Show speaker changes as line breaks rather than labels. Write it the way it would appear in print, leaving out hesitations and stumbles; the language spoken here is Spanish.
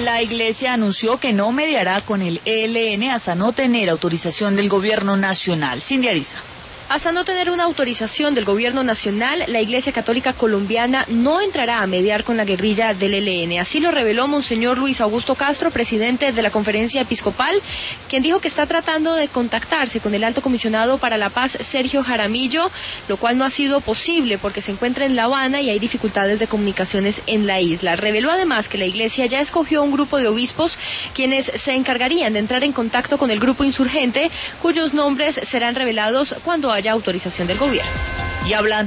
La Iglesia anunció que no mediará con el ELN hasta no tener autorización del gobierno nacional. Cindy Ariza.
Hasta no tener una autorización del gobierno nacional, la Iglesia Católica Colombiana no entrará a mediar con la guerrilla del ELN. Así lo reveló Monseñor Luis Augusto Castro, presidente de la Conferencia Episcopal, quien dijo que está tratando de contactarse con el Alto Comisionado para la Paz, Sergio Jaramillo, lo cual no ha sido posible porque se encuentra en La Habana y hay dificultades de comunicaciones en la isla. Reveló además que la Iglesia ya escogió un grupo de obispos quienes se encargarían de entrar en contacto con el grupo insurgente, cuyos nombres serán revelados cuando haya autorización del gobierno.
Y hablando